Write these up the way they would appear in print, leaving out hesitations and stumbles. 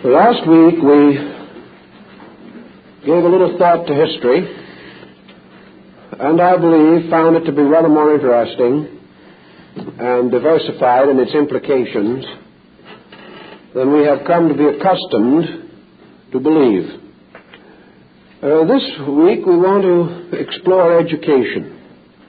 Last week we gave a little thought to history, and I believe found it to be rather more interesting and diversified in its implications than we have come to be accustomed to believe. This week we want to explore education.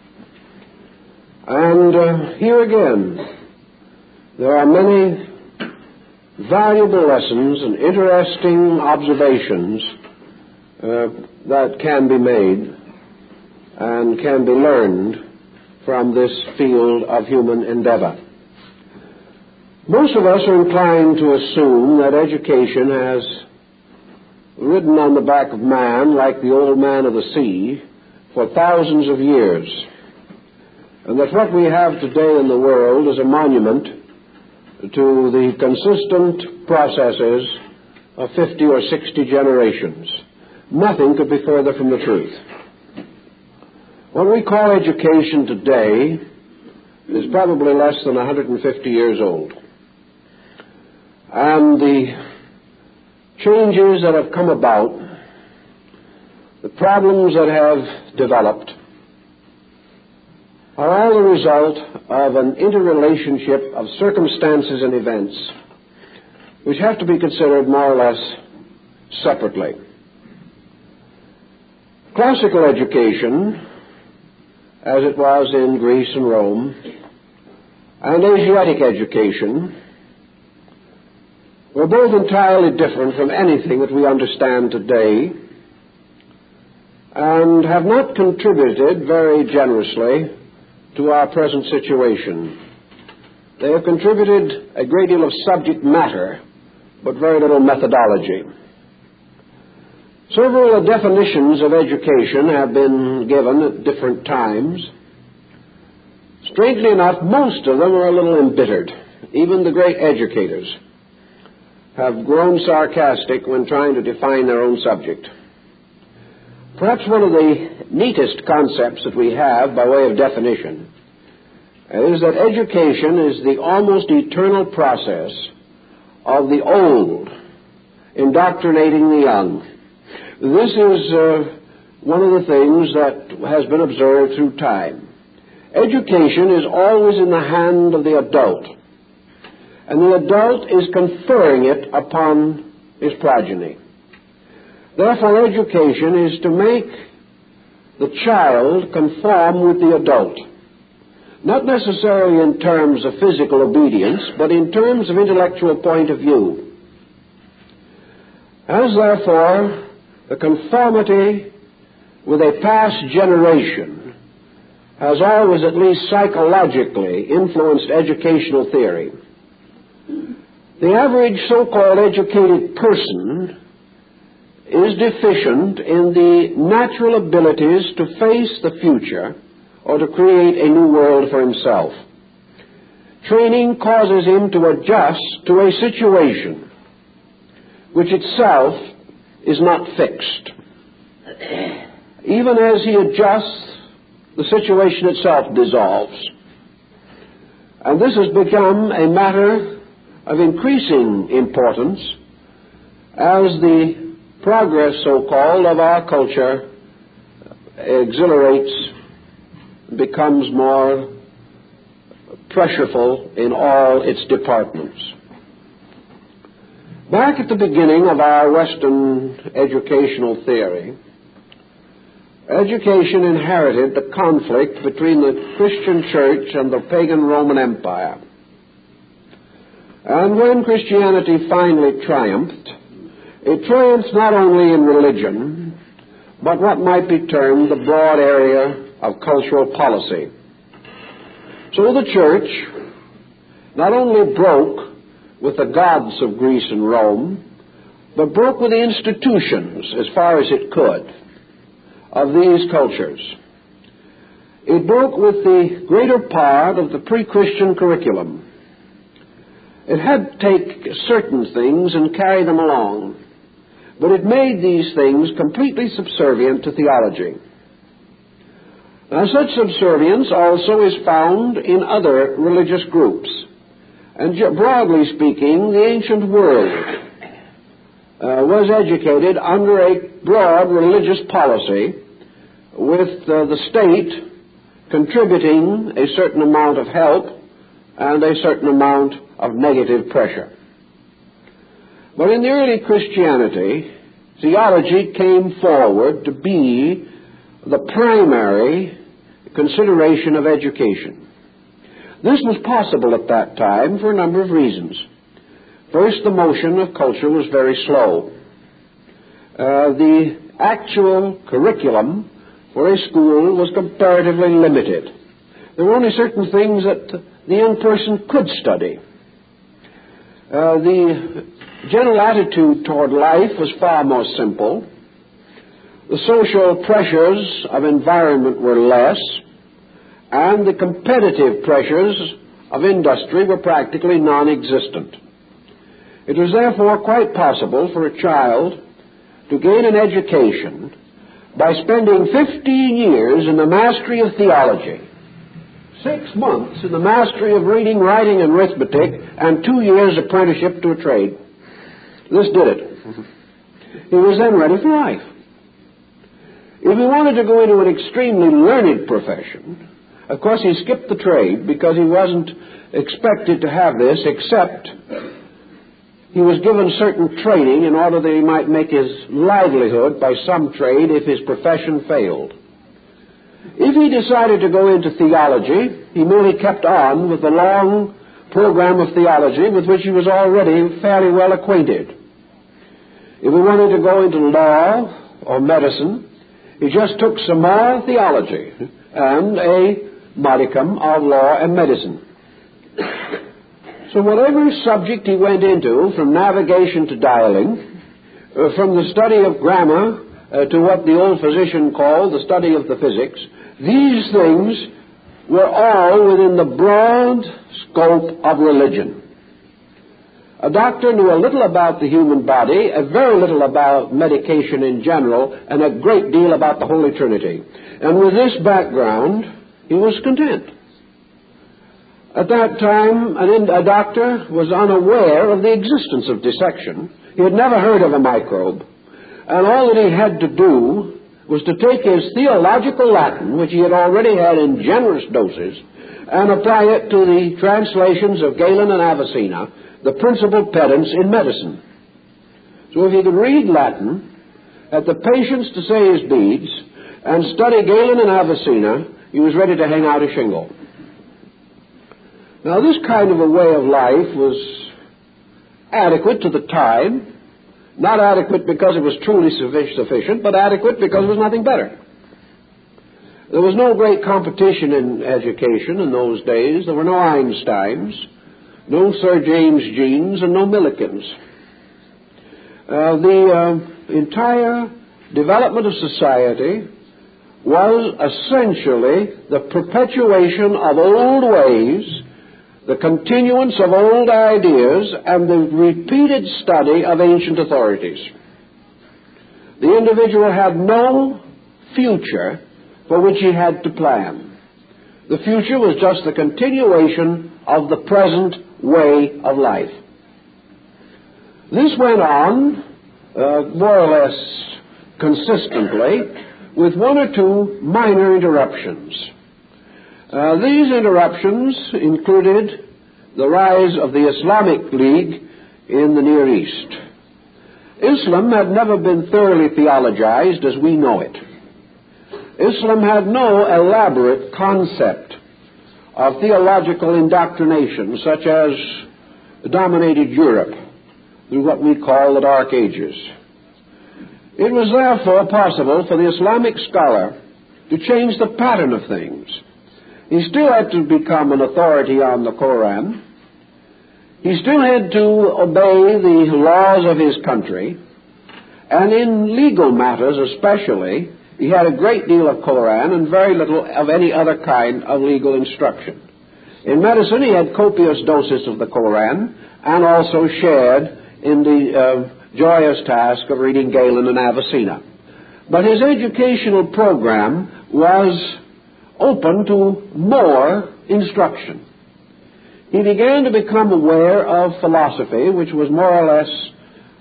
And here again, there are many valuable lessons and interesting observations that can be made and can be learned from this field of human endeavor. Most of us are inclined to assume that education has ridden on the back of man like the old man of the sea for thousands of years, and that what we have today in the world is a monument to the consistent processes of 50 or 60 generations. Nothing could be further from the truth. What we call education today is probably less than 150 years old. And the changes that have come about, the problems that have developed, are all the result of an interrelationship of circumstances and events which have to be considered more or less separately. Classical education, as it was in Greece and Rome, and Asiatic education were both entirely different from anything that we understand today and have not contributed very generously to our present situation. They have contributed a great deal of subject matter, but very little methodology. Several definitions of education have been given at different times. Strangely enough, most of them are a little embittered. Even the great educators have grown sarcastic when trying to define their own subject. Perhaps one of the neatest concepts that we have by way of definition is that education is the almost eternal process of the old indoctrinating the young. This is one of the things that has been observed through time. Education is always in the hand of the adult, and the adult is conferring it upon his progeny. Therefore, education is to make the child conform with the adult, not necessarily in terms of physical obedience, but in terms of intellectual point of view. As, therefore, the conformity with a past generation has always, at least psychologically, influenced educational theory, the average so-called educated person is deficient in the natural abilities to face the future or to create a new world for himself. Training causes him to adjust to a situation which itself is not fixed. Even as he adjusts, the situation itself dissolves. And this has become a matter of increasing importance as the progress, so-called, of our culture exhilarates, becomes more pressureful in all its departments. Back at the beginning of our Western educational theory, education inherited the conflict between the Christian church and the pagan Roman Empire. And when Christianity finally triumphed, it triumphed not only in religion, but what might be termed the broad area of cultural policy. So the church not only broke with the gods of Greece and Rome, but broke with the institutions, as far as it could, of these cultures. It broke with the greater part of the pre-Christian curriculum. It had to take certain things and carry them along, but it made these things completely subservient to theology. Now, such subservience also is found in other religious groups, and broadly speaking, the ancient world was educated under a broad religious policy, with the state contributing a certain amount of help and a certain amount of negative pressure. But in the early Christianity, theology came forward to be the primary consideration of education. This was possible at that time for a number of reasons. First, the motion of culture was very slow. The actual curriculum for a school was comparatively limited. There were only certain things that the young person could study. The general attitude toward life was far more simple. The social pressures of environment were less, and the competitive pressures of industry were practically non-existent. It was therefore quite possible for a child to gain an education by spending 15 years in the mastery of theology, 6 months in the mastery of reading, writing, and arithmetic, and 2 years apprenticeship to a trade. This did it. He was then ready for life. If he wanted to go into an extremely learned profession, of course he skipped the trade because he wasn't expected to have this, except he was given certain training in order that he might make his livelihood by some trade if his profession failed. If he decided to go into theology, he merely kept on with the long program of theology with which he was already fairly well acquainted. If he wanted to go into law or medicine, he just took some more theology and a modicum of law and medicine. So whatever subject he went into, from navigation to dialing, from the study of grammar to what the old physician called the study of the physics, these things were all within the broad scope of religion. A doctor knew a little about the human body, a very little about medication in general, and a great deal about the Holy Trinity. And with this background, he was content. At that time, a doctor was unaware of the existence of dissection. He had never heard of a microbe. And all that he had to do was to take his theological Latin, which he had already had in generous doses, and apply it to the translations of Galen and Avicenna, the principal pedants in medicine. So if he could read Latin, had the patience to say his beads, and study Galen and Avicenna, he was ready to hang out a shingle. Now, this kind of a way of life was adequate to the time, not adequate because it was truly sufficient, but adequate because there was nothing better. There was no great competition in education in those days. There were no Einsteins, no Sir James Jeans, and no Millikins. The entire development of society was essentially the perpetuation of old ways, the continuance of old ideas, and the repeated study of ancient authorities. The individual had no future for which he had to plan. The future was just the continuation of the present way of life. This went on more or less consistently, with one or two minor interruptions. These interruptions included the rise of the Islamic League in the Near East. Islam had never been thoroughly theologized as we know it. Islam had no elaborate concept of theological indoctrination such as dominated Europe through what we call the Dark Ages. It was therefore possible for the Islamic scholar to change the pattern of things. He still had to become an authority on the Koran. He still had to obey the laws of his country. And in legal matters especially, he had a great deal of Koran and very little of any other kind of legal instruction. In medicine, he had copious doses of the Koran and also shared in the joyous task of reading Galen and Avicenna. But his educational program was open to more instruction. He began to become aware of philosophy, which was more or less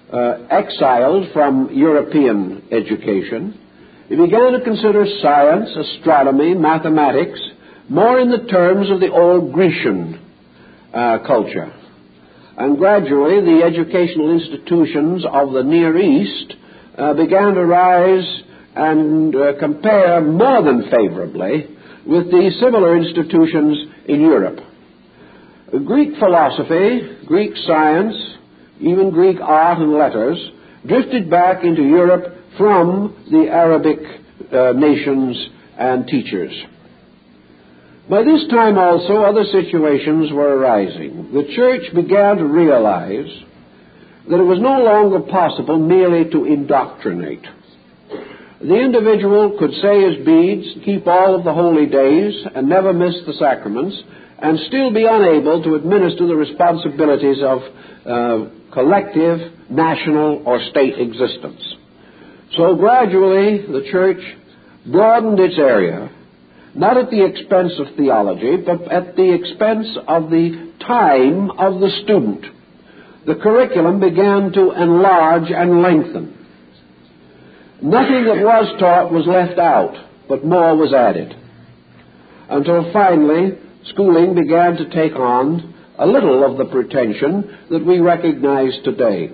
exiled from European education, he began to consider science, astronomy, mathematics, more in the terms of the old Grecian culture. And gradually the educational institutions of the Near East began to rise and compare more than favorably with the similar institutions in Europe. Greek philosophy, Greek science, even Greek art and letters drifted back into Europe from the Arabic nations and teachers. By this time also other situations were arising. The church began to realize that it was no longer possible merely to indoctrinate. The individual could say his beads, keep all of the holy days, and never miss the sacraments, and still be unable to administer the responsibilities of collective, national, or state existence. So gradually the church broadened its area, not at the expense of theology, but at the expense of the time of the student. The curriculum began to enlarge and lengthen. Nothing that was taught was left out, but more was added, until finally schooling began to take on a little of the pretension that we recognize today.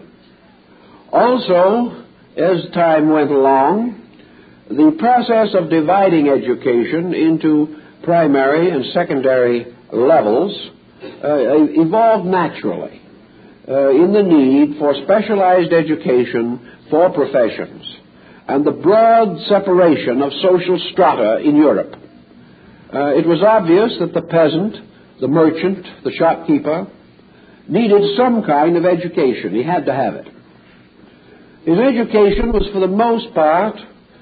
Also, as time went along, the process of dividing education into primary and secondary levels evolved naturally in the need for specialized education for professions and the broad separation of social strata in Europe. It was obvious that the peasant, the merchant, the shopkeeper needed some kind of education. He had to have it. His education was for the most part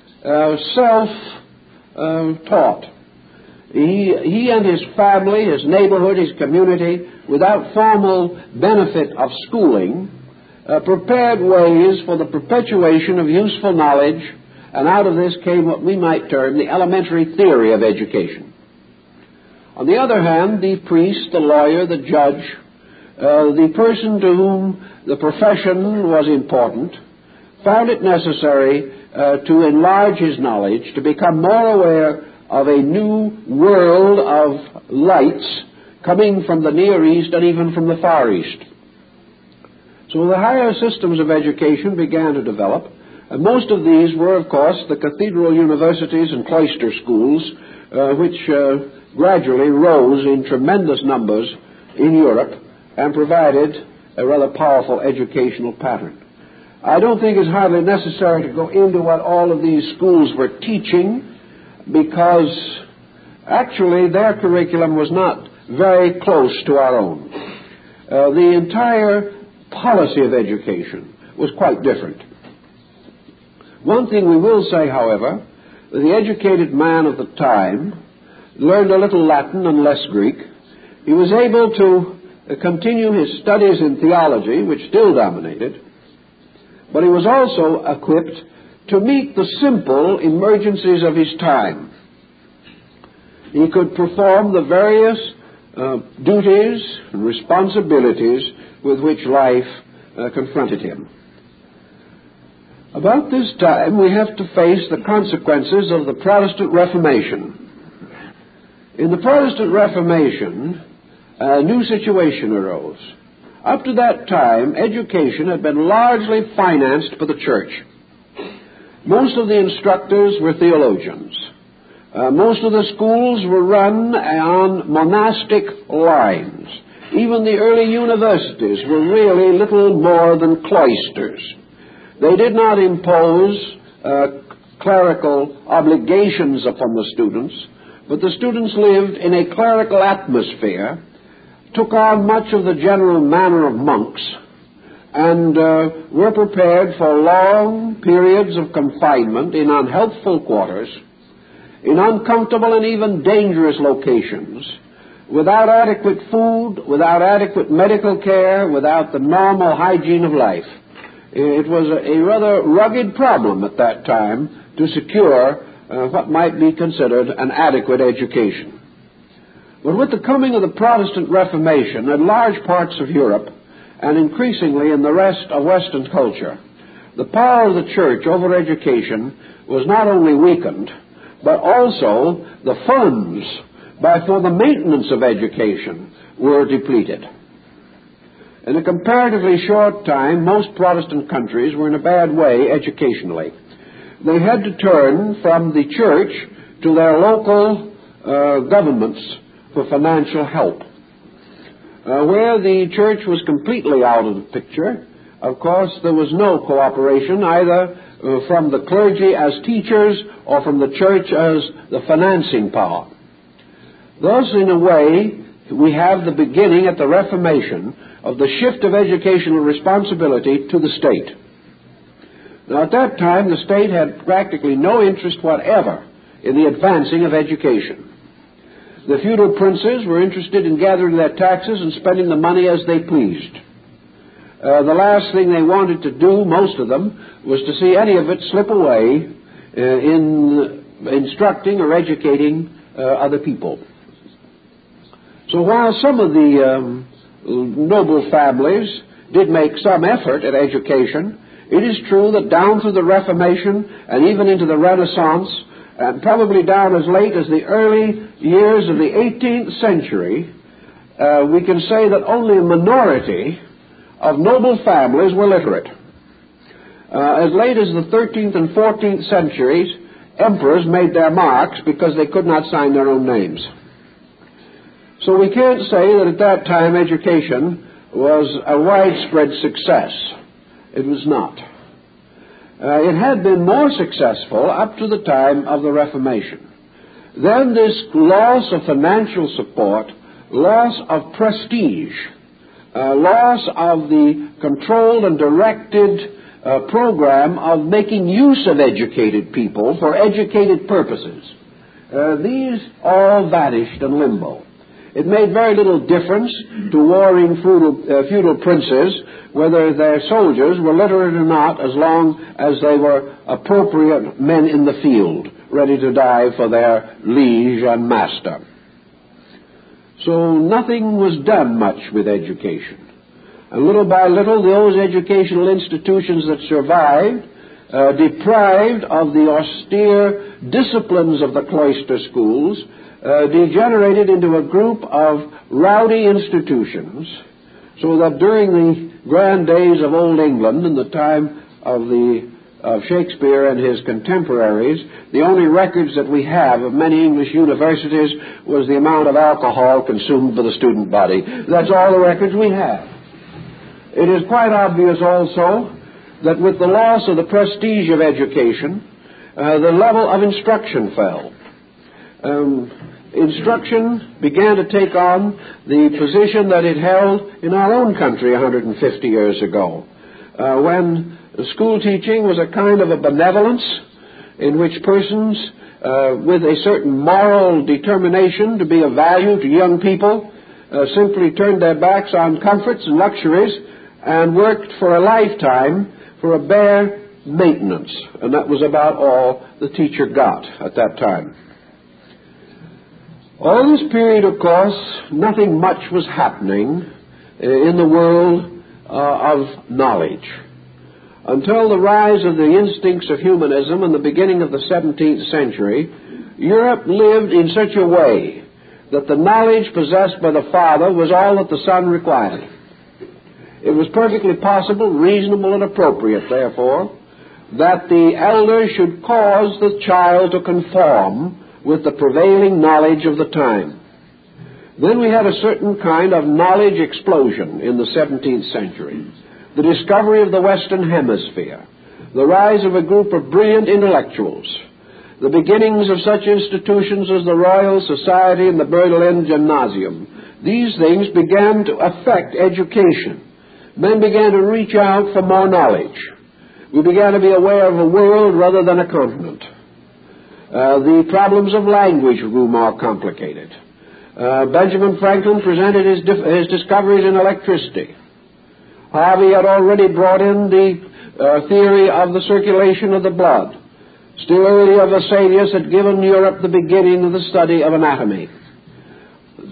self-taught. He and his family, his neighborhood, his community, without formal benefit of schooling, prepared ways for the perpetuation of useful knowledge, and out of this came what we might term the elementary theory of education. On the other hand, the priest, the lawyer, the judge, the person to whom the profession was important, found it necessary to enlarge his knowledge, to become more aware of a new world of lights coming from the Near East and even from the Far East. So the higher systems of education began to develop, and most of these were, of course, the cathedral universities and cloister schools, which gradually rose in tremendous numbers in Europe and provided a rather powerful educational pattern. I don't think it's hardly necessary to go into what all of these schools were teaching, because actually their curriculum was not very close to our own. The entire policy of education was quite different. One thing we will say, however, the educated man of the time learned a little Latin and less Greek. He was able to continue his studies in theology, which still dominated, but he was also equipped to meet the simple emergencies of his time. He could perform the various duties and responsibilities with which life confronted him. About this time, we have to face the consequences of the Protestant Reformation. In the Protestant Reformation, a new situation arose. Up to that time, education had been largely financed by the church. Most of the instructors were theologians. Most of the schools were run on monastic lines. Even the early universities were really little more than cloisters. They did not impose clerical obligations upon the students, but the students lived in a clerical atmosphere, took on much of the general manner of monks, and were prepared for long periods of confinement in unhealthful quarters, in uncomfortable and even dangerous locations, without adequate food, without adequate medical care, without the normal hygiene of life. It was a rather rugged problem at that time to secure what might be considered an adequate education. But with the coming of the Protestant Reformation in large parts of Europe, and increasingly in the rest of Western culture, the power of the church over education was not only weakened, but also the funds for the maintenance of education were depleted. In a comparatively short time, most Protestant countries were in a bad way educationally. They had to turn from the church to their local governments for financial help. Where the church was completely out of the picture, of course, there was no cooperation either from the clergy as teachers or from the church as the financing power. Thus, in a way, we have the beginning at the Reformation of the shift of educational responsibility to the state. Now, at that time, the state had practically no interest whatever in the advancing of education. The feudal princes were interested in gathering their taxes and spending the money as they pleased. The last thing they wanted to do, most of them, was to see any of it slip away in instructing or educating other people. So while some of the noble families did make some effort at education, it is true that down through the Reformation and even into the Renaissance, and probably down as late as the early years of the 18th century, we can say that only a minority of noble families were literate. As late as the 13th and 14th centuries, emperors made their marks because they could not sign their own names. So we can't say that at that time education was a widespread success. It was not. It had been more successful up to the time of the Reformation. Then this loss of financial support, loss of prestige, loss of the controlled and directed program of making use of educated people for educated purposes, these all vanished in limbo. It made very little difference to warring feudal princes whether their soldiers were literate or not, as long as they were appropriate men in the field, ready to die for their liege and master. So nothing was done much with education. And little by little, those educational institutions that survived, deprived of the austere disciplines of the cloister schools, degenerated into a group of rowdy institutions, so that during the grand days of Old England, in the time of Shakespeare and his contemporaries, the only records that we have of many English universities was the amount of alcohol consumed by the student body. That's all the records we have. It is quite obvious also that with the loss of the prestige of education, the level of instruction fell. Instruction began to take on the position that it held in our own country 150 years ago, when school teaching was a kind of a benevolence in which persons with a certain moral determination to be of value to young people simply turned their backs on comforts and luxuries and worked for a lifetime for a bare maintenance. And that was about all the teacher got at that time. All this period, of course, nothing much was happening in the world of knowledge. Until the rise of the instincts of humanism in the beginning of the 17th century, Europe lived in such a way that the knowledge possessed by the father was all that the son required. It was perfectly possible, reasonable, and appropriate, therefore, that the elder should cause the child to conform with the prevailing knowledge of the time. Then we had a certain kind of knowledge explosion in the 17th century. The discovery of the Western Hemisphere, the rise of a group of brilliant intellectuals, the beginnings of such institutions as the Royal Society and the Berlin Gymnasium. These things began to affect education. Men began to reach out for more knowledge. We began to be aware of a world rather than a continent. The problems of language grew more complicated. Benjamin Franklin presented his discoveries in electricity. Harvey had already brought in the theory of the circulation of the blood. Still earlier, Vesalius had given Europe the beginning of the study of anatomy.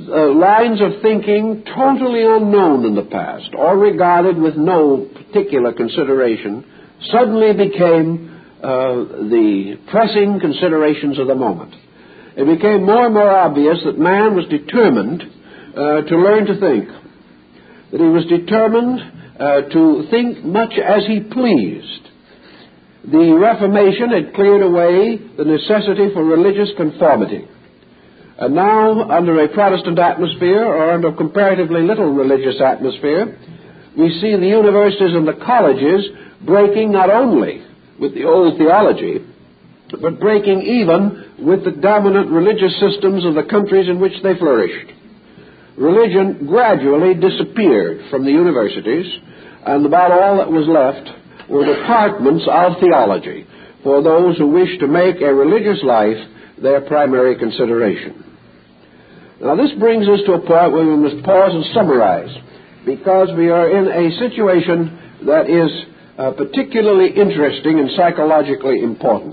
lines of thinking totally unknown in the past or regarded with no particular consideration suddenly became the pressing considerations of the moment. It became more and more obvious that man was determined to learn to think, that he was determined to think much as he pleased. The Reformation had cleared away the necessity for religious conformity. And now, under a Protestant atmosphere, or under comparatively little religious atmosphere, we see the universities and the colleges breaking not only with the old theology, but breaking even with the dominant religious systems of the countries in which they flourished. Religion gradually disappeared from the universities, and about all that was left were departments of theology for those who wished to make a religious life their primary consideration. Now, this brings us to a point where we must pause and summarize, because we are in a situation that is particularly interesting and psychologically important.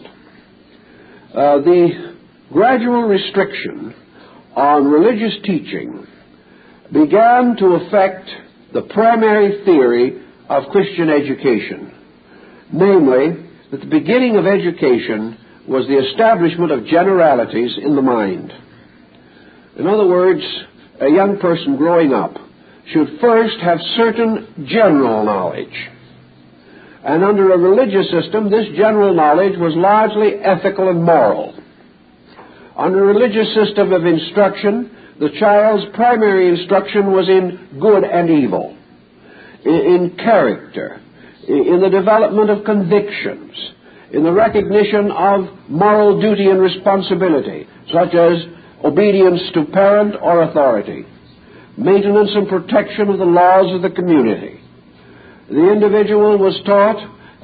The gradual restriction on religious teaching began to affect the primary theory of Christian education, namely, that the beginning of education was the establishment of generalities in the mind. In other words, a young person growing up should first have certain general knowledge. And under a religious system, this general knowledge was largely ethical and moral. Under a religious system of instruction, the child's primary instruction was in good and evil, in character, in the development of convictions, in the recognition of moral duty and responsibility, such as obedience to parent or authority, maintenance and protection of the laws of the community. The individual was taught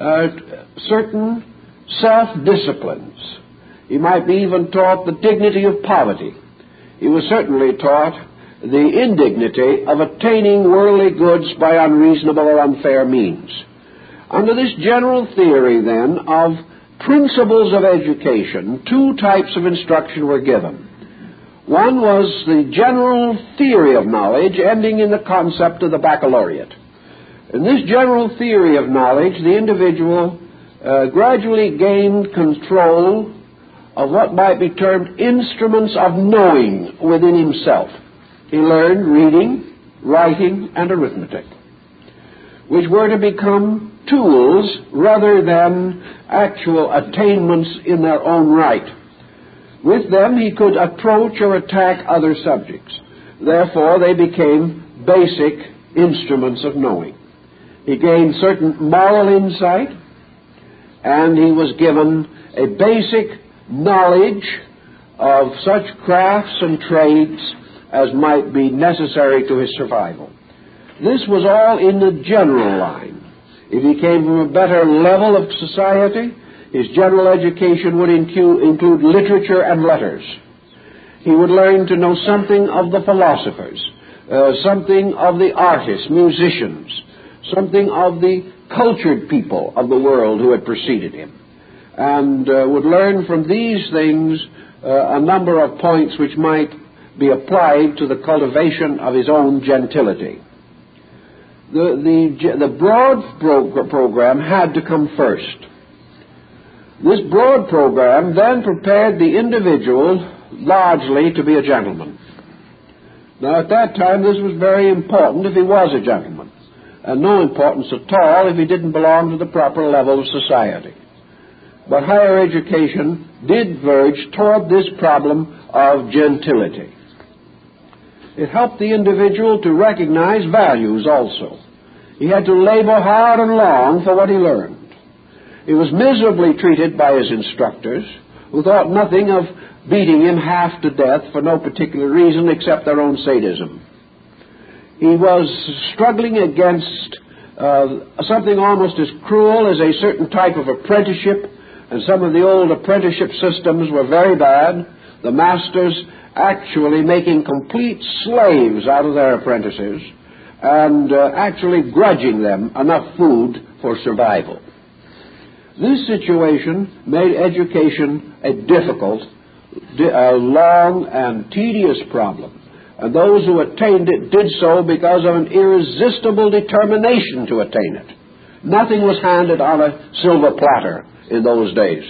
certain self-disciplines. He might be even taught the dignity of poverty. He was certainly taught the indignity of attaining worldly goods by unreasonable or unfair means. Under this general theory, then, of principles of education, two types of instruction were given. One was the general theory of knowledge, ending in the concept of the baccalaureate. In this general theory of knowledge, the individual gradually gained control of what might be termed instruments of knowing within himself. He learned reading, writing, and arithmetic, which were to become tools rather than actual attainments in their own right. With them, he could approach or attack other subjects. Therefore, they became basic instruments of knowing. He gained certain moral insight, and he was given a basic knowledge of such crafts and trades as might be necessary to his survival. This was all in the general line. If he came from a better level of society, his general education would include literature and letters. He would learn to know something of the philosophers, something of the artists, musicians, something of the cultured people of the world who had preceded him, and would learn from these things a number of points which might be applied to the cultivation of his own gentility. The broad program had to come first. This broad program then prepared the individual largely to be a gentleman. Now, at that time, this was very important if he was a gentleman, and no importance at all if he didn't belong to the proper level of society. But higher education did verge toward this problem of gentility. It helped the individual to recognize values also. He had to labor hard and long for what he learned. He was miserably treated by his instructors, who thought nothing of beating him half to death for no particular reason except their own sadism. He was struggling against something almost as cruel as a certain type of apprenticeship, and some of the old apprenticeship systems were very bad, the masters actually making complete slaves out of their apprentices and actually grudging them enough food for survival. This situation made education a difficult, long, and tedious problem, and those who attained it did so because of an irresistible determination to attain it. Nothing was handed on a silver platter in those days.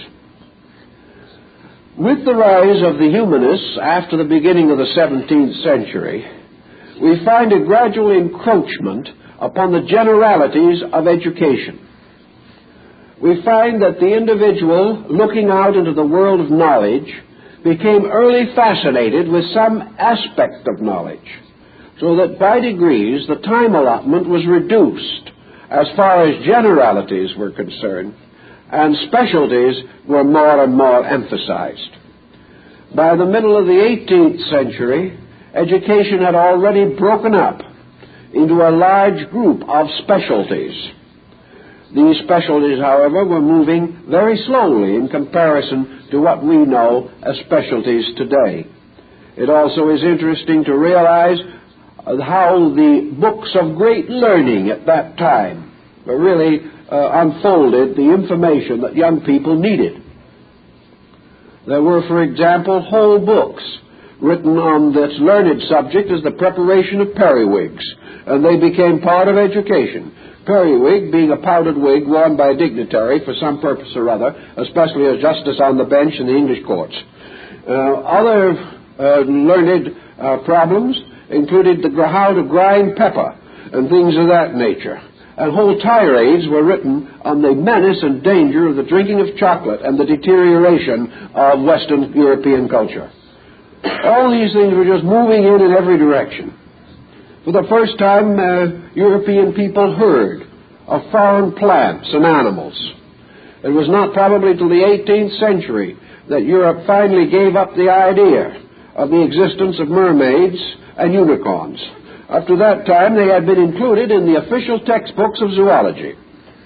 With the rise of the humanists after the beginning of the 17th century, we find a gradual encroachment upon the generalities of education. We find that the individual looking out into the world of knowledge became early fascinated with some aspect of knowledge, so that by degrees the time allotment was reduced as far as generalities were concerned, and specialties were more and more emphasized. By the middle of the 18th century, education had already broken up into a large group of specialties. These specialties, however, were moving very slowly in comparison to what we know as specialties today. It also is interesting to realize how the books of great learning at that time really unfolded the information that young people needed. There were, for example, whole books written on this learned subject as the preparation of periwigs, and they became part of education. Periwig being a powdered wig worn by a dignitary for some purpose or other, especially a justice on the bench in the English courts. Other learned problems included how to grind pepper and things of that nature. And whole tirades were written on the menace and danger of the drinking of chocolate and the deterioration of Western European culture. All these things were just moving in every direction. For the first time, European people heard of foreign plants and animals. It was not probably till the 18th century that Europe finally gave up the idea of the existence of mermaids and unicorns. Up to that time, they had been included in the official textbooks of zoology.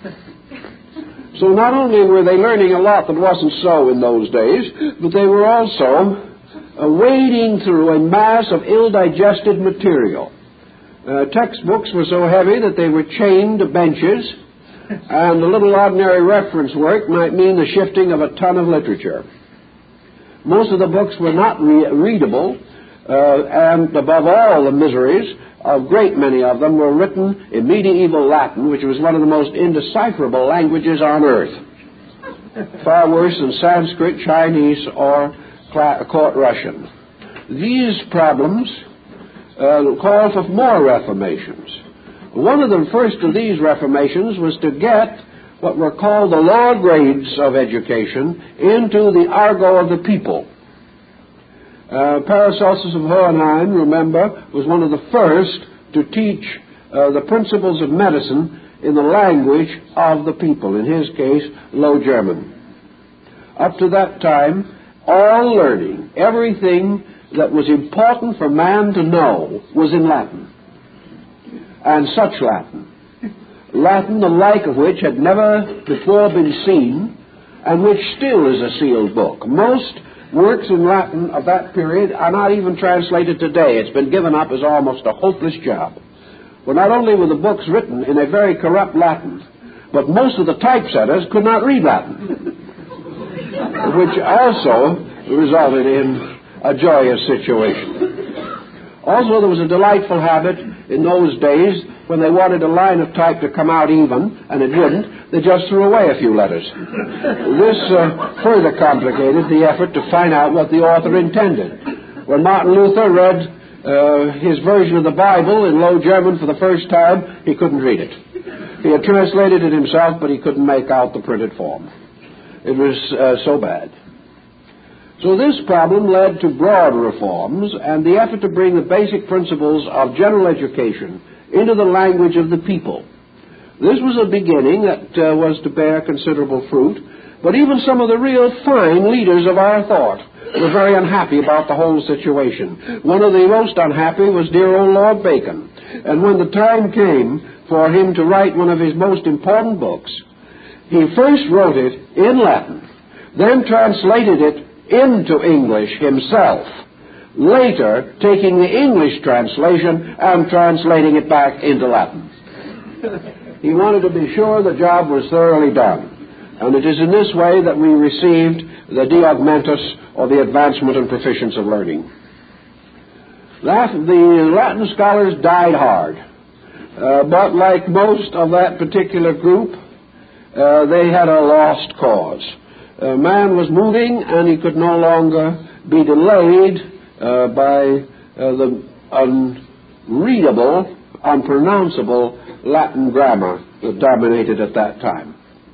So not only were they learning a lot that wasn't so in those days, but they were also wading through a mass of ill-digested material. Textbooks were so heavy that they were chained to benches, and a little ordinary reference work might mean the shifting of a ton of literature. Most of the books were not readable, and above all the miseries, a great many of them were written in medieval Latin, which was one of the most indecipherable languages on earth. Far worse than Sanskrit, Chinese, or Court Russian. These problems call for more reformations. One of the first of these reformations was to get what were called the lower grades of education into the argot of the people. Paracelsus of Hohenheim, remember, was one of the first to teach the principles of medicine in the language of the people, in his case, Low German. Up to that time, all learning, everything that was important for man to know, was in Latin. And such Latin. Latin, the like of which had never before been seen, and which still is a sealed book. Most works in Latin of that period are not even translated today. It's been given up as almost a hopeless job. For not only were the books written in a very corrupt Latin, but most of the typesetters could not read Latin, which also resulted in a joyous situation. Also, there was a delightful habit in those days when they wanted a line of type to come out even, and it wouldn't, they just threw away a few letters. This further complicated the effort to find out what the author intended. When Martin Luther read his version of the Bible in Low German for the first time, he couldn't read it. He had translated it himself, but he couldn't make out the printed form. It was so bad. So this problem led to broad reforms and the effort to bring the basic principles of general education into the language of the people. This was a beginning that was to bear considerable fruit, but even some of the real fine leaders of our thought were very unhappy about the whole situation. One of the most unhappy was dear old Lord Bacon, and when the time came for him to write one of his most important books, he first wrote it in Latin, then translated it into English himself, later taking the English translation and translating it back into Latin. He wanted to be sure the job was thoroughly done, and it is in this way that we received the De Augmentis, or the Advancement and Proficience of Learning. The Latin scholars died hard, but like most of that particular group, they had a lost cause. Man was moving, and he could no longer be delayed by the unreadable, unpronounceable Latin grammar that dominated at that time.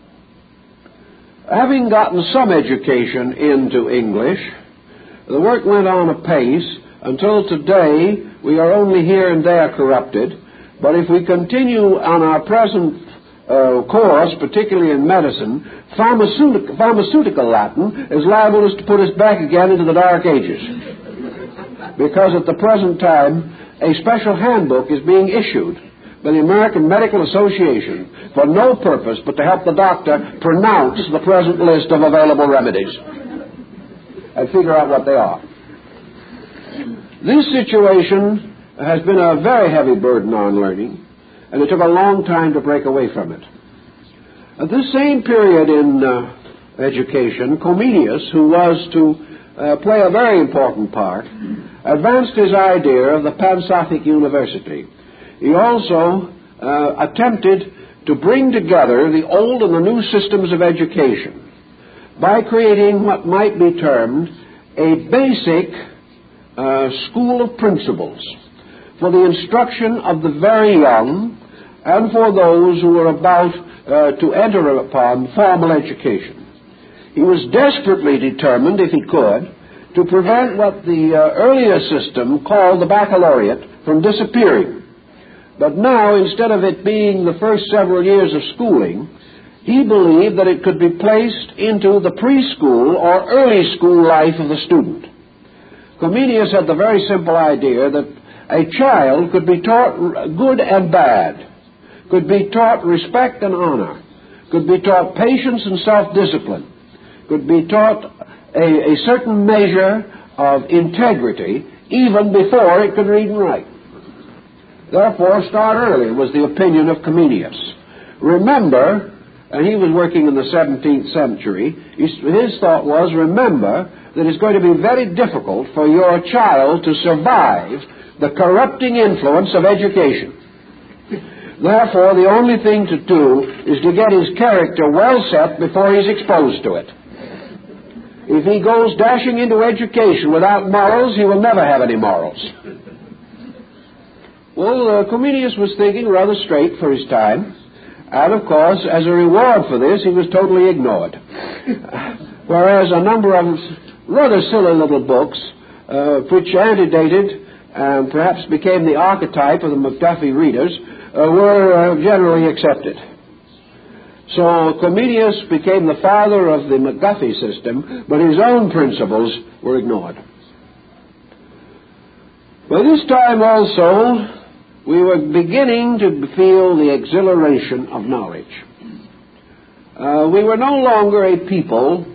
Having gotten some education into English, the work went on apace until today. We are only here and there corrupted, but if we continue on our present course, particularly in medicine, pharmaceutical Latin is liable to put us back again into the Dark Ages. Because at the present time, a special handbook is being issued by the American Medical Association for no purpose but to help the doctor pronounce the present list of available remedies and figure out what they are. This situation has been a very heavy burden on learning, and it took a long time to break away from it. At this same period in education, Comenius, who was to play a very important part, advanced his idea of the Pansophic University. He also attempted to bring together the old and the new systems of education by creating what might be termed a basic school of principles for the instruction of the very young and for those who were about to enter upon formal education. He was desperately determined, if he could, to prevent what the earlier system called the baccalaureate from disappearing. But now, instead of it being the first several years of schooling, he believed that it could be placed into the preschool or early school life of the student. Comenius had the very simple idea that a child could be taught good and bad, could be taught respect and honor, could be taught patience and self-discipline, could be taught a certain measure of integrity even before it could read and write. Therefore, start early was the opinion of Comenius. Remember, and he was working in the 17th century, his thought was, remember that it's going to be very difficult for your child to survive the corrupting influence of education. Therefore, the only thing to do is to get his character well set before he's exposed to it. If he goes dashing into education without morals, he will never have any morals. Well, Comenius was thinking rather straight for his time, and of course, as a reward for this, he was totally ignored. Whereas a number of rather silly little books, which antedated and perhaps became the archetype of the McDuffie readers, were generally accepted. So Comenius became the father of the McGuffey system, but his own principles were ignored. By this time also, we were beginning to feel the exhilaration of knowledge. We were no longer a people,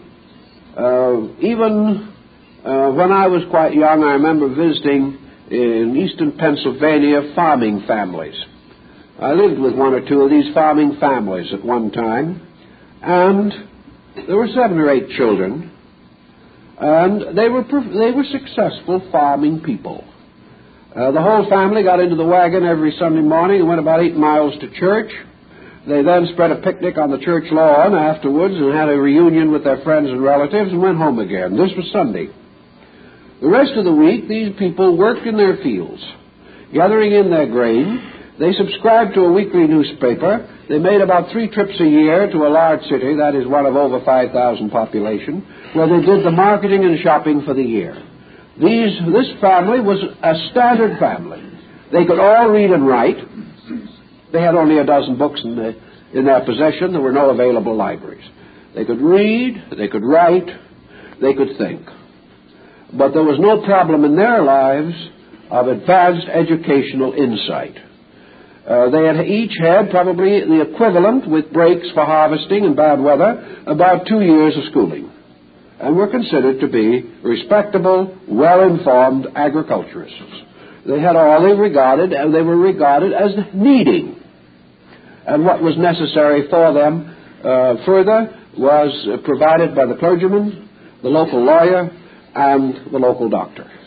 even when I was quite young, I remember visiting in eastern Pennsylvania farming families. I lived with one or two of these farming families at one time, and there were 7 or 8 children, and they were successful farming people. The whole family got into the wagon every Sunday morning and went about 8 miles to church. They then spread a picnic on the church lawn afterwards and had a reunion with their friends and relatives and went home again. This was Sunday. The rest of the week, these people worked in their fields, gathering in their grain. They subscribed to a weekly newspaper. They made about 3 trips a year to a large city, that is one of over 5,000 population, where they did the marketing and shopping for the year. This family was a standard family. They could all read and write. They had only a dozen books in their possession. There were no available libraries. They could read, they could write, they could think. But there was no problem in their lives of advanced educational insight. They had each had probably the equivalent, with breaks for harvesting and bad weather, about 2 years of schooling, and were considered to be respectable, well-informed agriculturists. They had all they regarded, and they were regarded as needing. And what was necessary for them further was provided by the clergyman, the local lawyer, and the local doctor.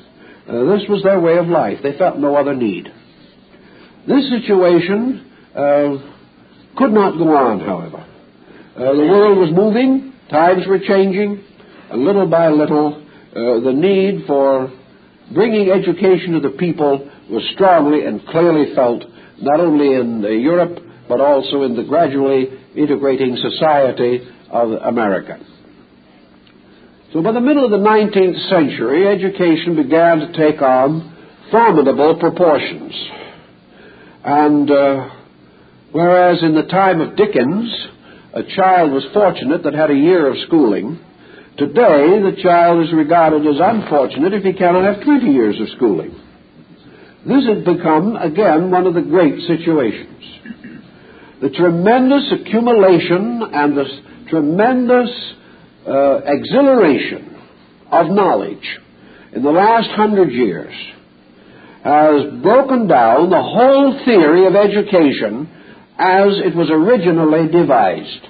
This was their way of life. They felt no other need. This situation could not go on, however. The world was moving, times were changing, and little by little the need for bringing education to the people was strongly and clearly felt, not only in Europe, but also in the gradually integrating society of America. So by the middle of the 19th century, education began to take on formidable proportions. And whereas in the time of Dickens, a child was fortunate that had a year of schooling, today the child is regarded as unfortunate if he cannot have 20 years of schooling. This has become, again, one of the great situations. The tremendous accumulation and the tremendous exhilaration of knowledge in the last 100 years has broken down the whole theory of education as it was originally devised.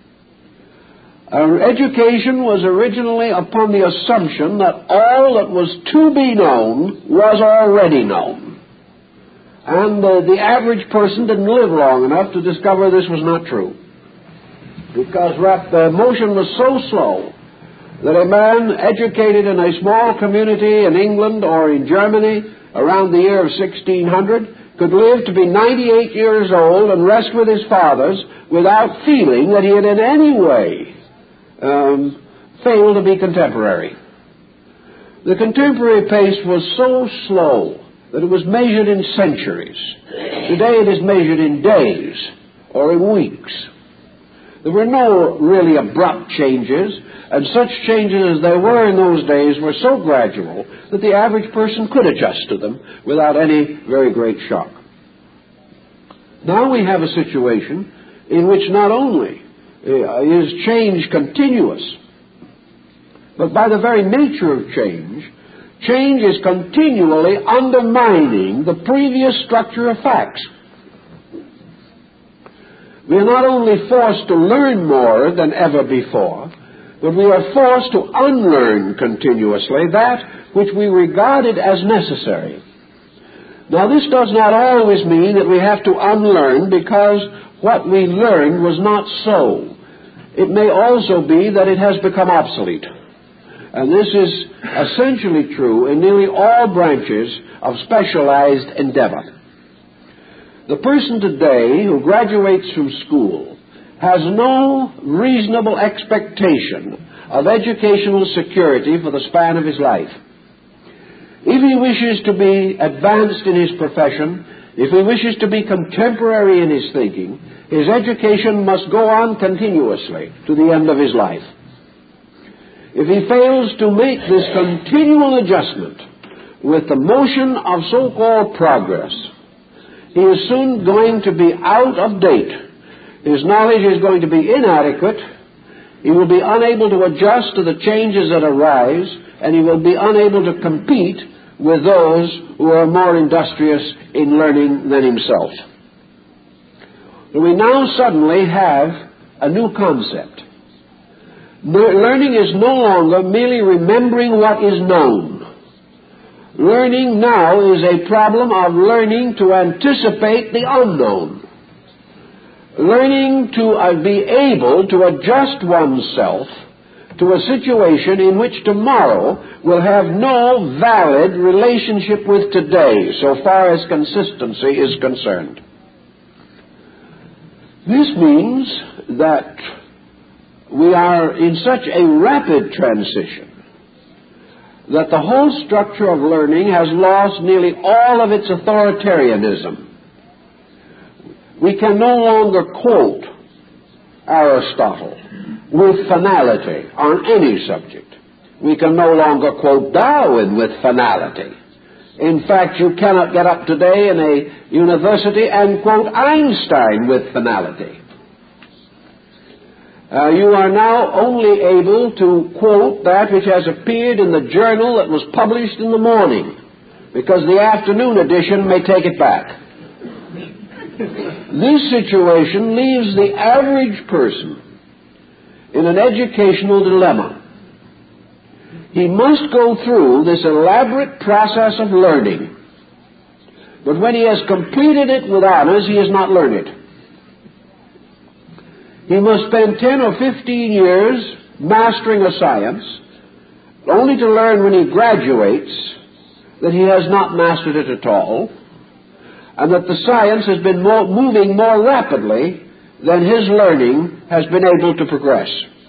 Education was originally upon the assumption that all that was to be known was already known. And the average person didn't live long enough to discover this was not true. Because the motion was so slow that a man educated in a small community in England or in Germany around the year of 1600 could live to be 98 years old and rest with his fathers without feeling that he had in any way failed to be contemporary. The contemporary pace was so slow that it was measured in centuries. Today it is measured in days or in weeks. There were no really abrupt changes, and such changes as there were in those days were so gradual that the average person could adjust to them without any very great shock. Now we have a situation in which not only is change continuous, but by the very nature of change, change is continually undermining the previous structure of facts. We are not only forced to learn more than ever before, but we are forced to unlearn continuously that which we regarded as necessary. Now, this does not always mean that we have to unlearn because what we learned was not so. It may also be that it has become obsolete. And this is essentially true in nearly all branches of specialized endeavor. The person today who graduates from school has no reasonable expectation of educational security for the span of his life. If he wishes to be advanced in his profession, if he wishes to be contemporary in his thinking, his education must go on continuously to the end of his life. If he fails to make this continual adjustment with the motion of so-called progress, he is soon going to be out of date. His knowledge is going to be inadequate. He will be unable to adjust to the changes that arise, and he will be unable to compete with those who are more industrious in learning than himself. We now suddenly have a new concept. Learning is no longer merely remembering what is known. Learning now is a problem of learning to anticipate the unknown. Learning to be able to adjust oneself to a situation in which tomorrow will have no valid relationship with today, so far as consistency is concerned. This means that we are in such a rapid transition that the whole structure of learning has lost nearly all of its authoritarianism. We can no longer quote Aristotle with finality on any subject. We can no longer quote Darwin with finality. In fact, you cannot get up today in a university and quote Einstein with finality. You are now only able to quote that which has appeared in the journal that was published in the morning, because the afternoon edition may take it back. This situation leaves the average person in an educational dilemma. He must go through this elaborate process of learning. But when he has completed it with honors, he has not learned it. He must spend 10 or 15 years mastering a science, only to learn when he graduates that he has not mastered it at all, and that the science has been moving more rapidly than his learning has been able to progress.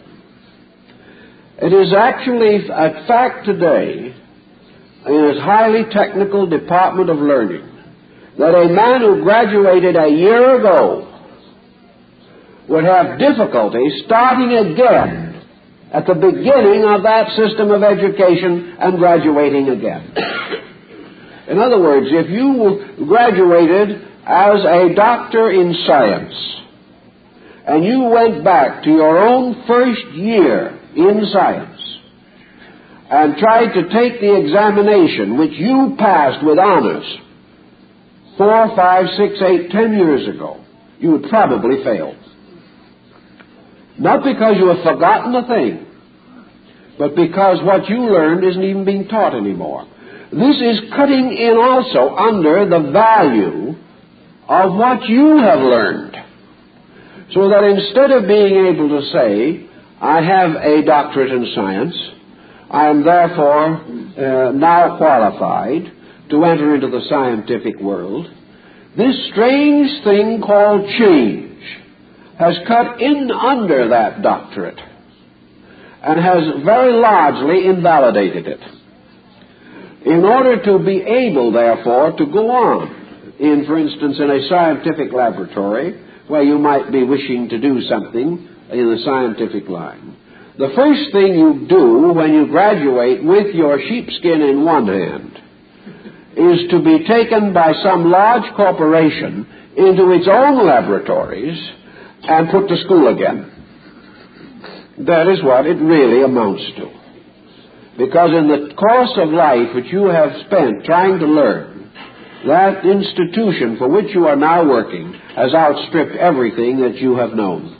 It is actually a fact today in this highly technical department of learning that a man who graduated a year ago would have difficulty starting again at the beginning of that system of education and graduating again. In other words, if you graduated as a doctor in science and you went back to your own first year in science and tried to take the examination which you passed with honors 4, 5, 6, 8, 10 years ago, you would probably fail. Not because you have forgotten a thing, but because what you learned isn't even being taught anymore. This is cutting in also under the value of what you have learned. So that instead of being able to say, I have a doctorate in science, I am therefore now qualified to enter into the scientific world, this strange thing called change has cut in under that doctorate and has very largely invalidated it. In order to be able, therefore, to go on, for instance, in a scientific laboratory where you might be wishing to do something in the scientific line, the first thing you do when you graduate with your sheepskin in one hand is to be taken by some large corporation into its own laboratories and put to school again. That is what it really amounts to. Because in the course of life which you have spent trying to learn, that institution for which you are now working has outstripped everything that you have known.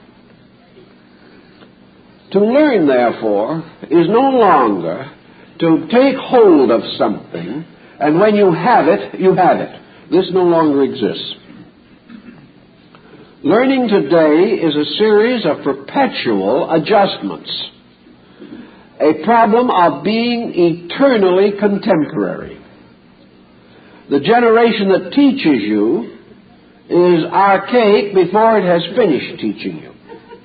To learn, therefore, is no longer to take hold of something, and when you have it, you have it. This no longer exists. Learning today is a series of perpetual adjustments, a problem of being eternally contemporary. The generation that teaches you is archaic before it has finished teaching you.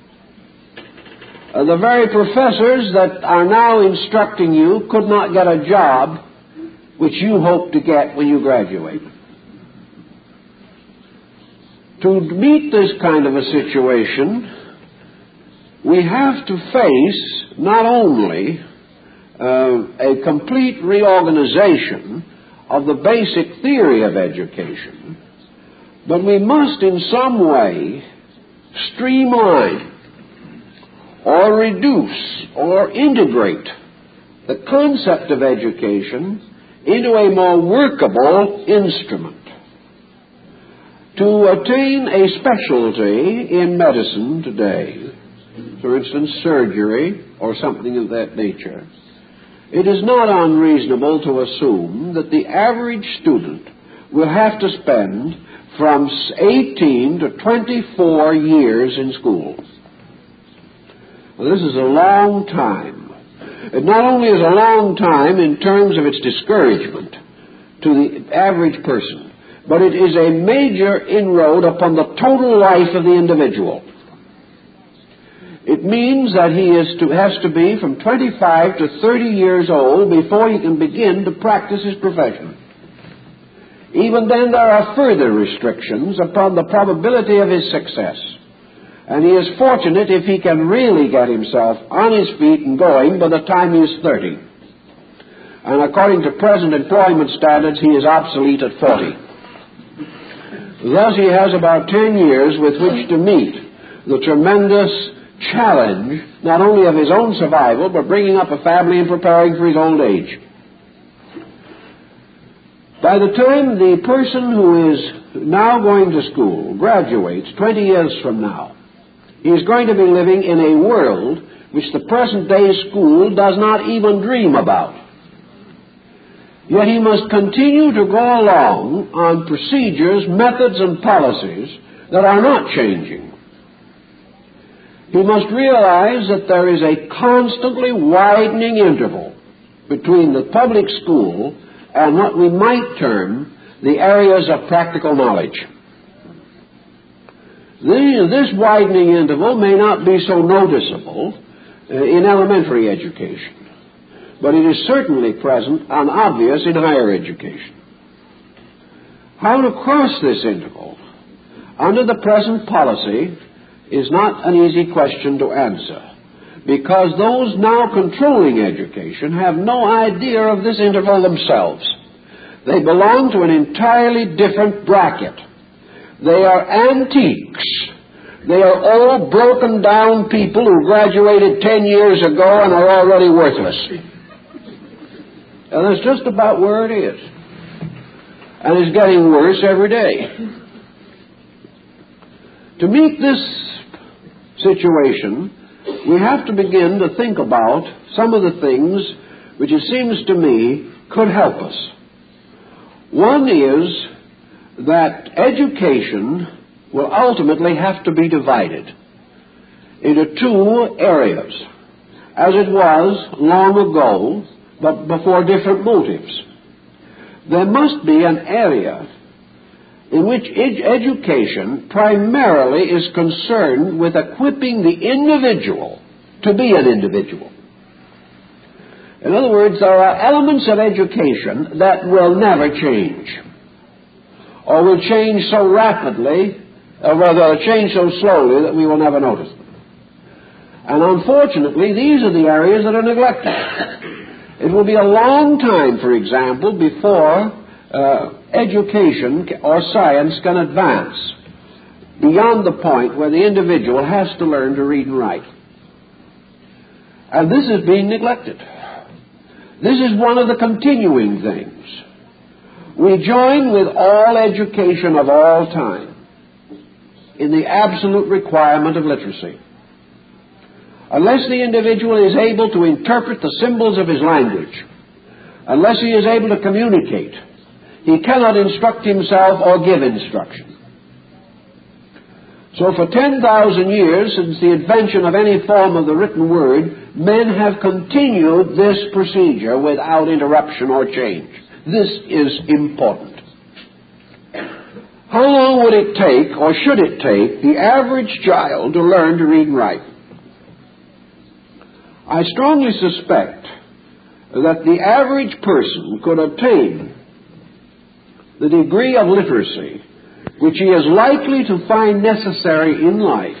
The very professors that are now instructing you could not get a job which you hope to get when you graduate. To meet this kind of a situation, we have to face not only a complete reorganization of the basic theory of education, but we must in some way streamline or reduce or integrate the concept of education into a more workable instrument. To attain a specialty in medicine today, for instance surgery or something of that nature, it is not unreasonable to assume that the average student will have to spend from 18 to 24 years in school. Well, this is a long time. It not only is a long time in terms of its discouragement to the average person, but it is a major inroad upon the total life of the individual. It means that he has to be from 25 to 30 years old before he can begin to practice his profession. Even then, there are further restrictions upon the probability of his success. And he is fortunate if he can really get himself on his feet and going by the time he is 30. And according to present employment standards, he is obsolete at 40. Thus, he has about 10 years with which to meet the tremendous challenge, not only of his own survival, but bringing up a family and preparing for his old age. By the time the person who is now going to school graduates 20 years from now, he is going to be living in a world which the present-day school does not even dream about. Yet he must continue to go along on procedures, methods, and policies that are not changing. He must realize that there is a constantly widening interval between the public school and what we might term the areas of practical knowledge. This widening interval may not be so noticeable in elementary education, but it is certainly present and obvious in higher education. How to cross this interval under the present policy is not an easy question to answer, because those now controlling education have no idea of this interval themselves. They belong to an entirely different bracket. They are antiques. They are old, broken down people who graduated 10 years ago and are already worthless. And that's just about where it is. And it's getting worse every day. To meet this situation, we have to begin to think about some of the things which it seems to me could help us. One is that education will ultimately have to be divided into two areas, as it was long ago, but before different motives. There must be an area in which education primarily is concerned with equipping the individual to be an individual. In other words, there are elements of education that will never change, or will change so rapidly, or rather change so slowly that we will never notice them. And unfortunately, these are the areas that are neglected. It will be a long time, for example, before education or science can advance beyond the point where the individual has to learn to read and write. And this is being neglected. This is one of the continuing things. We join with all education of all time in the absolute requirement of literacy. Unless the individual is able to interpret the symbols of his language, unless he is able to communicate, he cannot instruct himself or give instruction. So for 10,000 years, since the invention of any form of the written word, men have continued this procedure without interruption or change. This is important. How long would it take, or should it take, the average child to learn to read and write? I strongly suspect that the average person could obtain the degree of literacy which he is likely to find necessary in life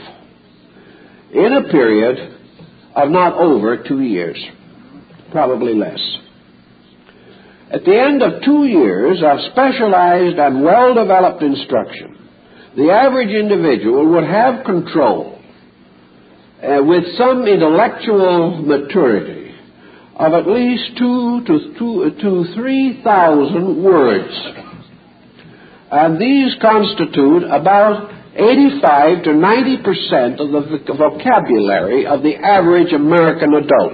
in a period of not over 2 years, probably less. At the end of 2 years of specialized and well-developed instruction, the average individual would have control with some intellectual maturity of at least 2,000 to 3,000 words. And these constitute about 85 to 90% of the vocabulary of the average American adult.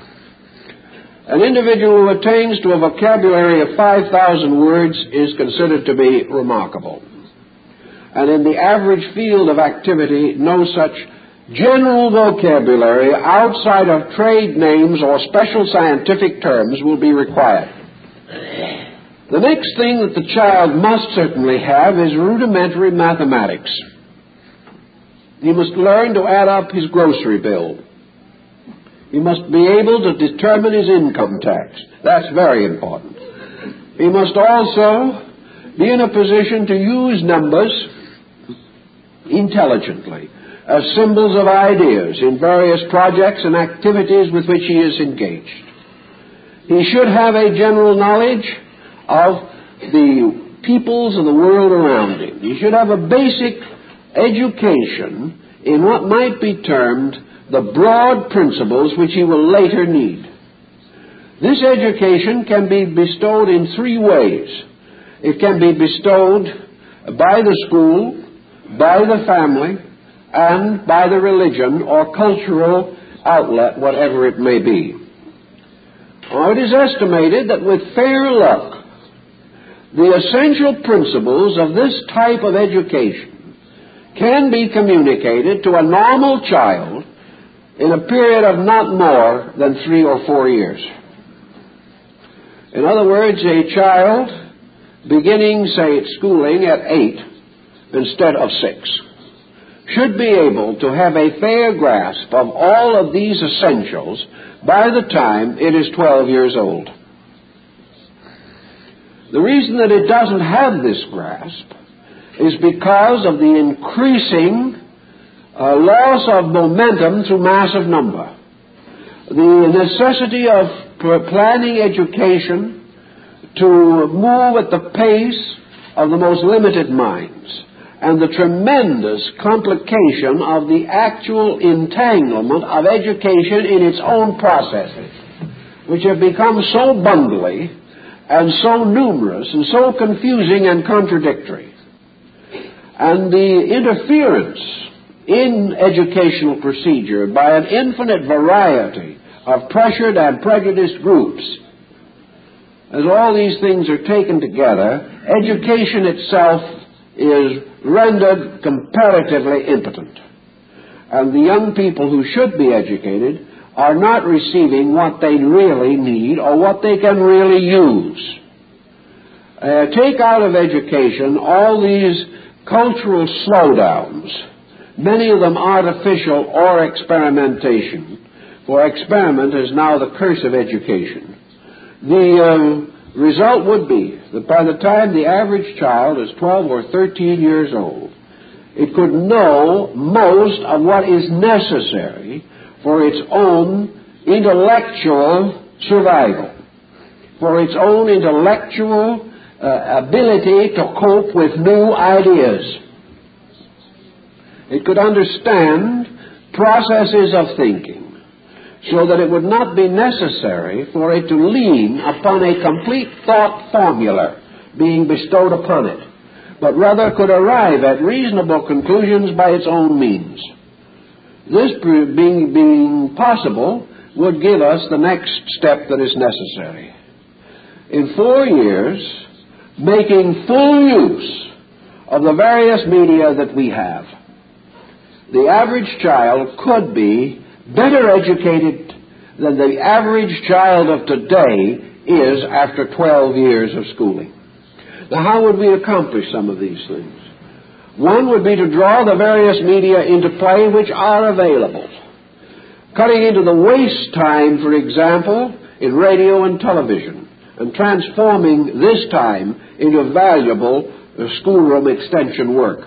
An individual who attains to a vocabulary of 5,000 words is considered to be remarkable. And in the average field of activity, no such general vocabulary outside of trade names or special scientific terms will be required. The next thing that the child must certainly have is rudimentary mathematics. He must learn to add up his grocery bill. He must be able to determine his income tax. That's very important. He must also be in a position to use numbers intelligently as symbols of ideas in various projects and activities with which he is engaged. He should have a general knowledge of the peoples of the world around him. He should have a basic education in what might be termed the broad principles which he will later need. This education can be bestowed in 3 ways. It can be bestowed by the school, by the family, and by the religion or cultural outlet, whatever it may be. Now, it is estimated that with fair luck, the essential principles of this type of education can be communicated to a normal child in a period of not more than 3 or 4 years. In other words, a child beginning, say, schooling at 8 instead of 6 should be able to have a fair grasp of all of these essentials by the time it is 12 years old. The reason that it doesn't have this grasp is because of the increasing loss of momentum through massive number. The necessity of planning education to move at the pace of the most limited minds, and the tremendous complication of the actual entanglement of education in its own processes, which have become so bundly and so numerous and so confusing and contradictory. And the interference in educational procedure by an infinite variety of pressured and prejudiced groups, as all these things are taken together, education itself is rendered comparatively impotent. And the young people who should be educated are not receiving what they really need or what they can really use. Take out of education all these cultural slowdowns, many of them artificial or experimentation, for experiment is now the curse of education. The result would be that by the time the average child is 12 or 13 years old, it could know most of what is necessary for its own intellectual survival, for its own intellectual ability to cope with new ideas. It could understand processes of thinking, so that it would not be necessary for it to lean upon a complete thought formula being bestowed upon it, but rather could arrive at reasonable conclusions by its own means. This being possible would give us the next step that is necessary. In 4 years, making full use of the various media that we have, the average child could be better educated than the average child of today is after 12 years of schooling. Now, how would we accomplish some of these things? One would be to draw the various media into play which are available, cutting into the waste time, for example, in radio and television, and transforming this time into valuable schoolroom extension work.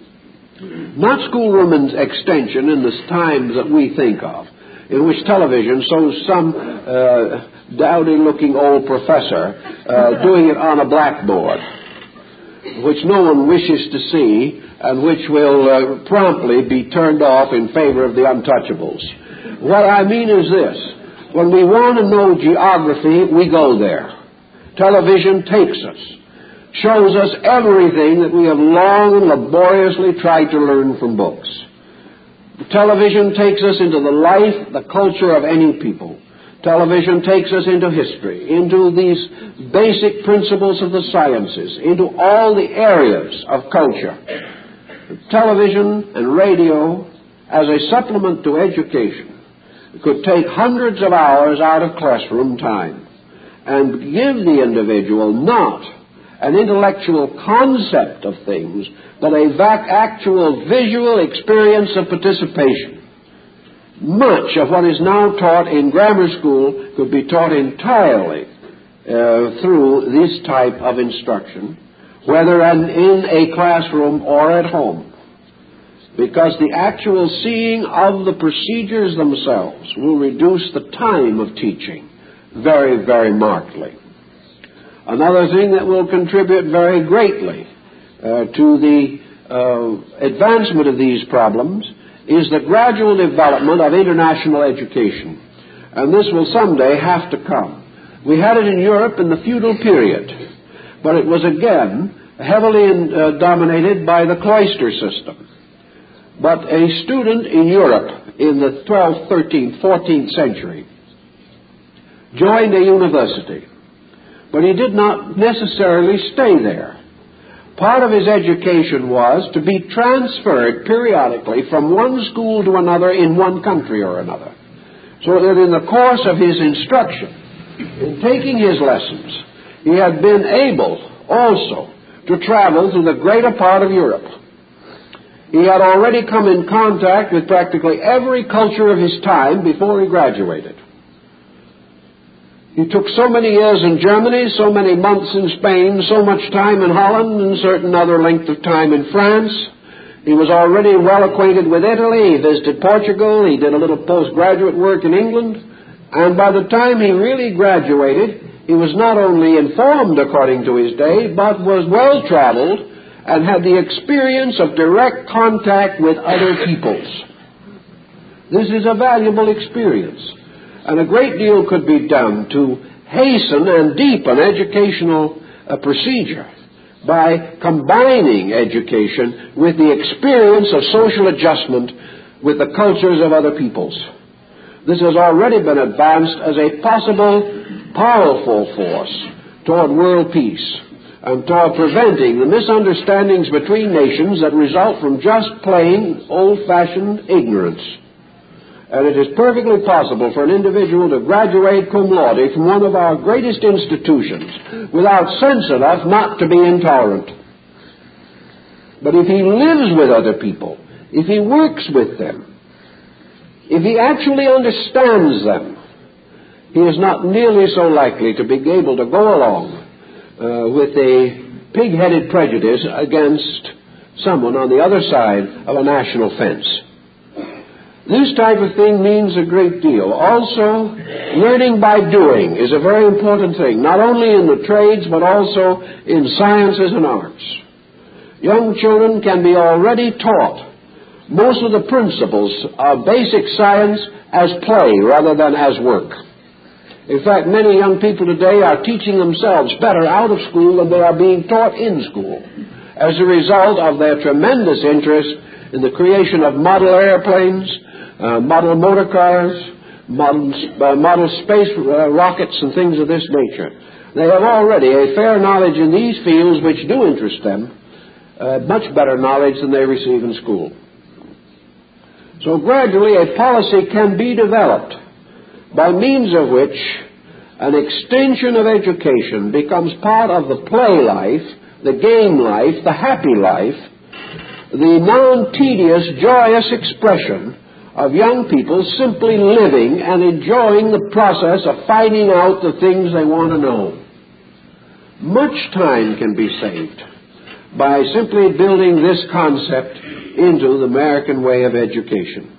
Not schoolroom extension in the times that we think of, in which television shows some dowdy-looking old professor doing it on a blackboard, which no one wishes to see and which will promptly be turned off in favor of the untouchables. What I mean is this. When we want to know geography, we go there. Television takes us, shows us everything that we have long and laboriously tried to learn from books. Television takes us into the life, the culture of any people. Television takes us into history, into these basic principles of the sciences, into all the areas of culture. Television and radio, as a supplement to education, could take hundreds of hours out of classroom time and give the individual not an intellectual concept of things, but a actual visual experience of participation. Much of what is now taught in grammar school could be taught entirely through this type of instruction, whether in a classroom or at home, because the actual seeing of the procedures themselves will reduce the time of teaching very, very markedly. Another thing that will contribute very greatly to the advancement of these problems is the gradual development of international education. And this will someday have to come. We had it in Europe in the feudal period, but it was again heavily dominated by the cloister system. but a student in Europe in the 12th, 13th, 14th century joined a university, but he did not necessarily stay there. Part of his education was to be transferred periodically from one school to another in one country or another, so that in the course of his instruction, in taking his lessons, he had been able also to travel through the greater part of Europe. He had already come in contact with practically every culture of his time before he graduated. He took so many years in Germany, so many months in Spain, so much time in Holland, and certain other length of time in France. He was already well acquainted with Italy. He visited Portugal. He did a little postgraduate work in England. And by the time he really graduated, he was not only informed according to his day, but was well-traveled and had the experience of direct contact with other peoples. This is a valuable experience. And a great deal could be done to hasten and deepen educational procedure by combining education with the experience of social adjustment with the cultures of other peoples. This has already been advanced as a possible, powerful force toward world peace and toward preventing the misunderstandings between nations that result from just plain, old-fashioned ignorance. And it is perfectly possible for an individual to graduate cum laude from one of our greatest institutions without sense enough not to be intolerant. But if he lives with other people, if he works with them, if he actually understands them, he is not nearly so likely to be able to go along with a pig-headed prejudice against someone on the other side of a national fence. This type of thing means a great deal. Also, learning by doing is a very important thing, not only in the trades, but also in sciences and arts. Young children can be already taught most of the principles of basic science as play rather than as work. In fact, many young people today are teaching themselves better out of school than they are being taught in school, as a result of their tremendous interest in the creation of model airplanes, model motor cars, model space rockets, and things of this nature. They have already a fair knowledge in these fields which do interest them, much better knowledge than they receive in school. So gradually a policy can be developed by means of which an extension of education becomes part of the play life, the game life, the happy life, the non-tedious, joyous expression of young people simply living and enjoying the process of finding out the things they want to know. Much time can be saved by simply building this concept into the American way of education.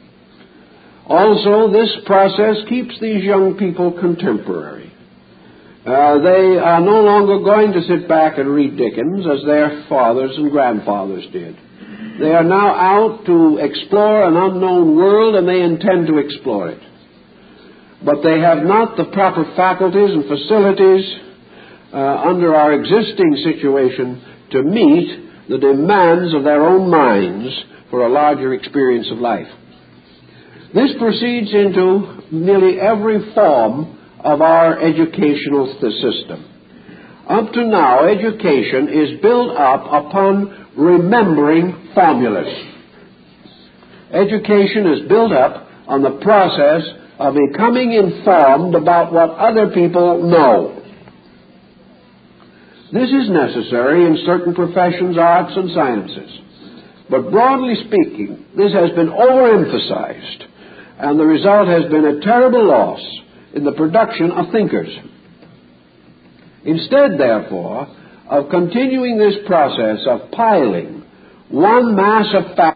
Also, this process keeps these young people contemporary. They are no longer going to sit back and read Dickens as their fathers and grandfathers did. They are now out to explore an unknown world, and they intend to explore it. But they have not the proper faculties and facilities under our existing situation to meet the demands of their own minds for a larger experience of life. This proceeds into nearly every form of our educational system. Up to now, education is built up upon remembering formulas. Education is built up on the process of becoming informed about what other people know. This is necessary in certain professions, arts, and sciences. But broadly speaking, this has been overemphasized, and the result has been a terrible loss in the production of thinkers. Instead, therefore, of continuing this process of piling one mass of facts